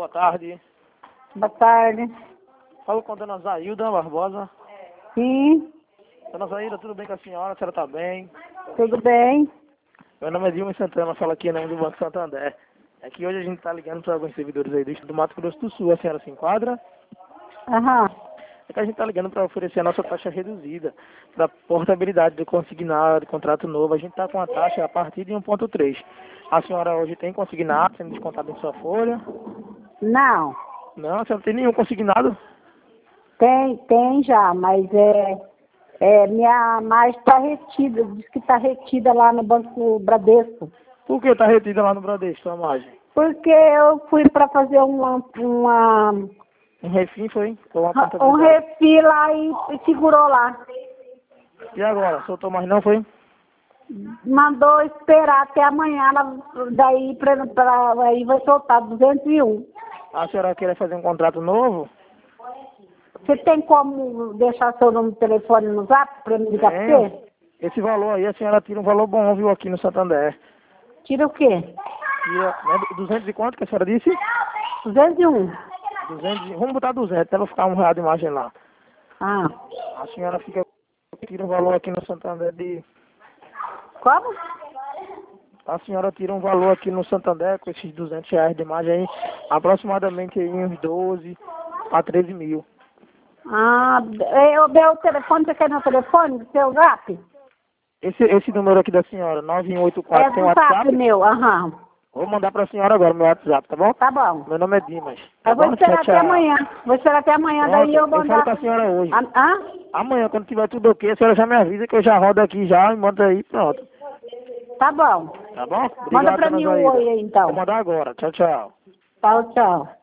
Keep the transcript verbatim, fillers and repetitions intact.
tarde. Boa tarde. Falo com a dona Zailda Barbosa. Sim, Dona Zailda, tudo bem com a senhora? A senhora está bem? tudo bem? Meu nome é Dilma Santana, falo aqui em nome do Banco Santander. É que hoje a gente está ligando para alguns servidores aí do Estado do Mato Grosso do Sul. A senhora se enquadra? Aham. É que a gente está ligando para oferecer a nossa taxa reduzida para portabilidade do consignado, de contrato novo. A gente está com a taxa a partir de um ponto três. A senhora hoje tem consignado sendo descontado em sua folha? Não, Não, a senhora não tem nenhum consignado? tem, tem já, mas é, é minha margem está retida, diz que está retida lá no Banco Bradesco. Por que está retida lá no Bradesco, sua margem? Porque eu fui para fazer uma, uma, Um refim foi? Ou uma um contabilidade? refil lá e segurou lá. E agora? Soltou mais não, foi? Mandou esperar até amanhã, ela, daí pra, pra, aí vai soltar duzentos e um. A senhora quer fazer um contrato novo? Você tem como deixar seu número de telefone no zap para me ligar para Tenho. você? Esse valor aí, a senhora tira um valor bom, viu, aqui no Santander. Tira o quê? Tira, né, duzentos e quanto que a senhora disse? duzentos e um. duzentos, e- vamos botar duzentos, até não ficar um real de margem lá. Ah, A senhora fica, tira um valor aqui no Santander de... como? A senhora tira um valor aqui no Santander com esses duzentos reais de margem aí, aproximadamente aí uns doze a treze mil. Ah, eu dei o telefone, você quer meu telefone, do seu zap? Esse, esse número aqui da senhora, nove um oito É quatro, tem do zap WhatsApp? meu, aham. Vou mandar pra senhora agora meu WhatsApp, tá bom? Tá bom. Meu nome é Dimas. Tá Eu vou bom? Tchau, esperar até tchau. amanhã. Vou esperar até amanhã, Pronto, daí eu eu vou falo mandar. com a senhora hoje. Ah, ah? Amanhã, quando tiver tudo ok, a senhora já me avisa que eu já rodo aqui já e mando aí, pronto. Tá bom. Tá bom? Manda Obrigado, pra dona mim o Zaida. oi aí, então. Vou mandar agora. Tchau, tchau. Tchau, tchau.